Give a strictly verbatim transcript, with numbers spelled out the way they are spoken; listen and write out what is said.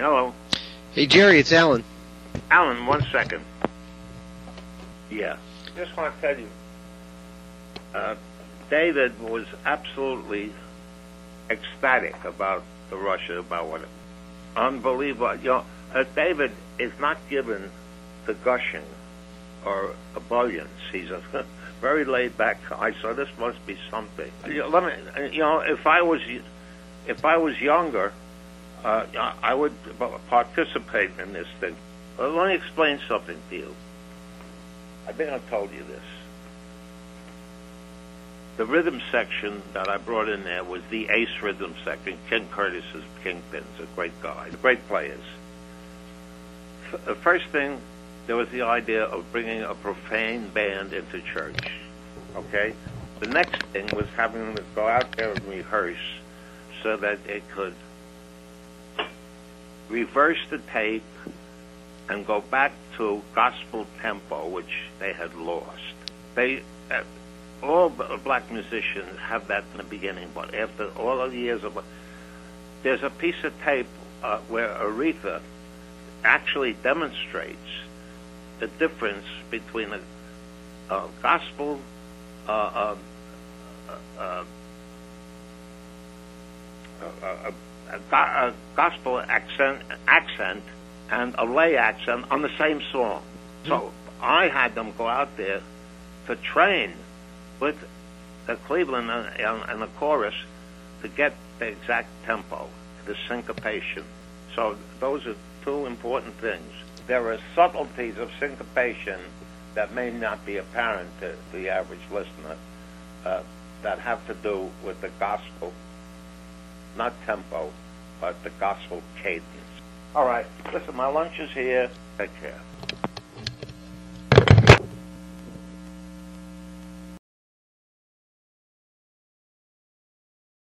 Hello. Hey, Jerry, it's Alan. Alan, one second. Yeah. Just want to tell you, uh, David was absolutely ecstatic about the Russia, about what it, unbelievable. You know, uh, David is not given to gushing or ebullience. He's a very laid-back guy, so this must be something. You know, let me, you know, if I was, if I was younger, uh, I would participate in this thing. Well, let me explain something to you. I think I've told you this. The rhythm section that I brought in there was the ace rhythm section. Ken Curtis's Kingpins, a great guy, great players. The first thing, there was the idea of bringing a profane band into church. Okay? The next thing was having them go out there and rehearse so that it could reverse the tape and go back to gospel tempo, which they had lost. They, uh, all black musicians have that in the beginning, but after all of the years of, there's a piece of tape uh, where Aretha actually demonstrates the difference between a, a gospel, uh, uh, uh, uh, a, a, a gospel accent, accent and a lay accent on the same song. Mm-hmm. So I had them go out there to train with the Cleveland and, and the chorus to get the exact tempo, the syncopation. So those are two important things. There are subtleties of syncopation that may not be apparent to the average listener uh, that have to do with the gospel, not tempo, but the gospel cadence. All right, listen, my lunch is here. Take care.